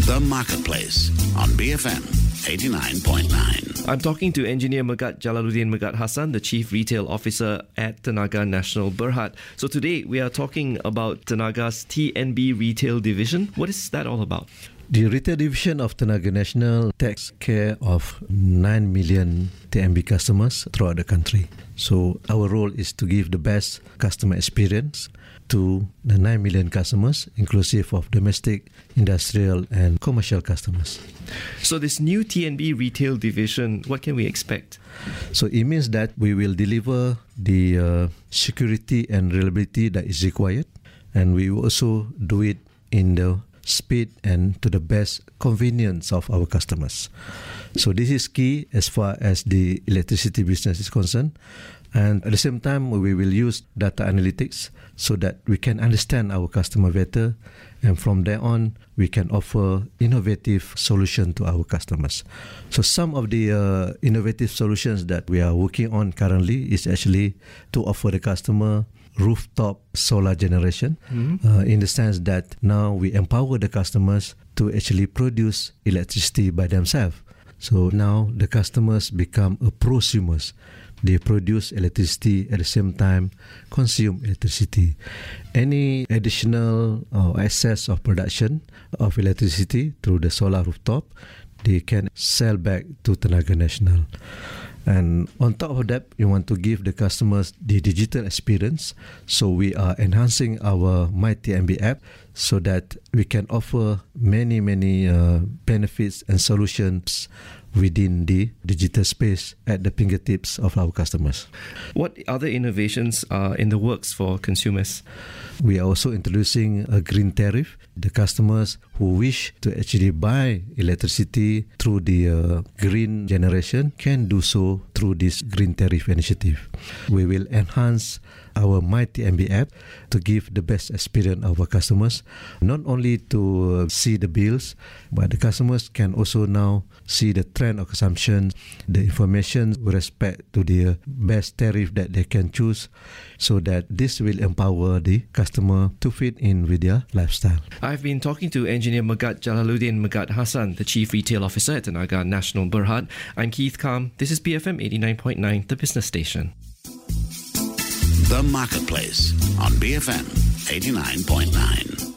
The Marketplace on BFM 89.9. I'm talking to engineer Megat Jalaluddin Megat Hassan, the Chief Retail Officer at Tenaga Nasional Berhad. So today we are talking about Tenaga's TNB Retail Division. What is that all about? The retail division of Tenaga Nasional takes care of 9 million TNB customers throughout the country. So our role is to give the best customer experience to the 9 million customers, inclusive of domestic, industrial and commercial customers. So this new TNB Retail Division, what can we expect? So it means that we will deliver the security and reliability that is required, and we will also do it in the speed and to the best convenience of our customers. So this is key as far as the electricity business is concerned. And at the same time, we will use data analytics so that we can understand our customer better. And from there on, we can offer innovative solutions to our customers. So some of the innovative solutions that we are working on currently is actually to offer the customer rooftop solar generation, in the sense that now we empower the customers to actually produce electricity by themselves. So now the customers become a prosumers. They produce electricity at the same time consume electricity. Any additional or excess of production of electricity through the solar rooftop, they can sell back to Tenaga Nasional. And on top of that, we want to give the customers the digital experience. So we are enhancing our MyTNB app so that we can offer many benefits and solutions within the digital space at the fingertips of our customers. What other innovations are in the works for consumers? We are also introducing a green tariff. The customers who wish to actually buy electricity through the green generation can do so through this green tariff initiative. We will enhance our MyTNB app to give the best experience of our customers, not only to see the bills, but the customers can also now see the trend of consumption, the information with respect to the best tariff that they can choose, so that this will empower the customer to fit in with their lifestyle. I've been talking to engineer Megat Jalaluddin Megat Hassan, the Chief Retail Officer at Tenaga Nasional Berhad. I'm Keith Kam. This is BFM 89.9, the business station. The Marketplace on BFM 89.9.